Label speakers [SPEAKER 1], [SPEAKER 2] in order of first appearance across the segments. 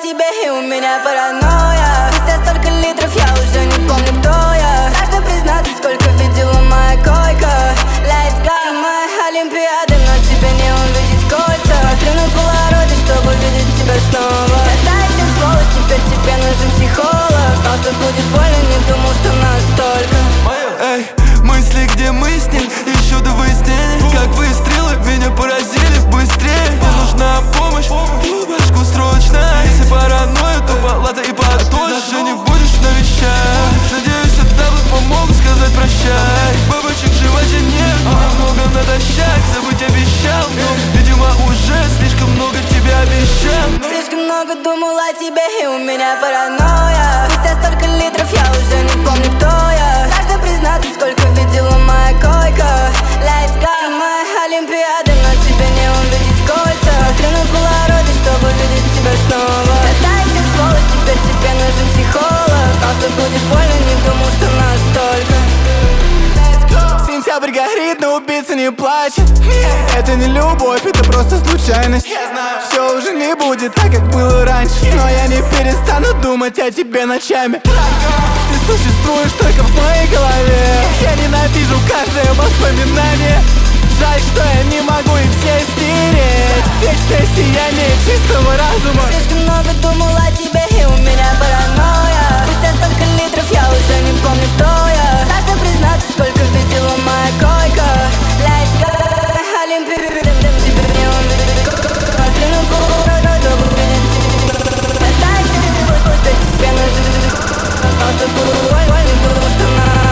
[SPEAKER 1] тебе, и у меня паранойя. Спустя столько литров я уже не помню, кто я. Страшно признаться, сколько видела моя койка. Let's go. Ты моя Олимпиада, но тебе не увидеть кольца. Смотрю на полароиды, чтобы видеть тебя снова. Катаюсь все сволочь, теперь тебе нужен психолог. Знал, что будет больно, не думал, что настолько.
[SPEAKER 2] Эй, мысли, где мы с ним, еще до выяснения. Как выстрелы меня поразили быстрее. Мне нужна помощь, башку срочно. Если паранойя, то палата и потолще. Даже не будешь навещать. Надеюсь, это помогут сказать прощай. Бабочек в животе нет, немного натощак. Забыть обещал, но, видимо, уже слишком много тебе обещал.
[SPEAKER 1] Слишком много думал о тебе, и у меня паранойя. Спустя столько литров я уже не помню, кто я. Страшно признаться, сколько видела моя койка. Let's go. Ты моя Олимпиада, но тебе не увидеть кольца. Смотрю на полароиды, чтобы видеть тебя снова. Катаюсь все сволочь, теперь тебе нужен психолог. Знал, что будет больно, не думал, что настолько.
[SPEAKER 2] Сентябрь горит, но убийца не плачет. Это не любовь, это просто случайность. Все уже не будет так, как было раньше. Но я не перестану думать о тебе ночами. Ты существуешь только в моей голове. Я ненавижу каждое воспоминание. Жаль, что я не могу их все стереть. Вечное сияние чистого разума.
[SPEAKER 1] Слишком много думал о тебе, и у меня паранойя. Спустя столько литров я уже не помню, кто я. Страшно признаться, сколько видела моя койка. Let's go. Олимпиада, тебе не увидеть. Смотрю на полароиды, чтобы видеть тебя. Катаюсь все сволочь, теперь тебе нужен. Знал, что будет больно, не думал, что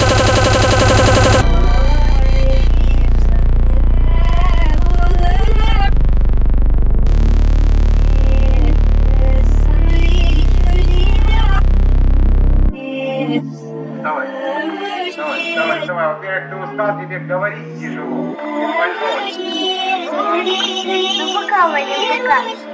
[SPEAKER 3] Давай, во-первых, ты устал, тебе говорить тяжело. Ты больной.
[SPEAKER 4] Ну пока, Ваня, пока.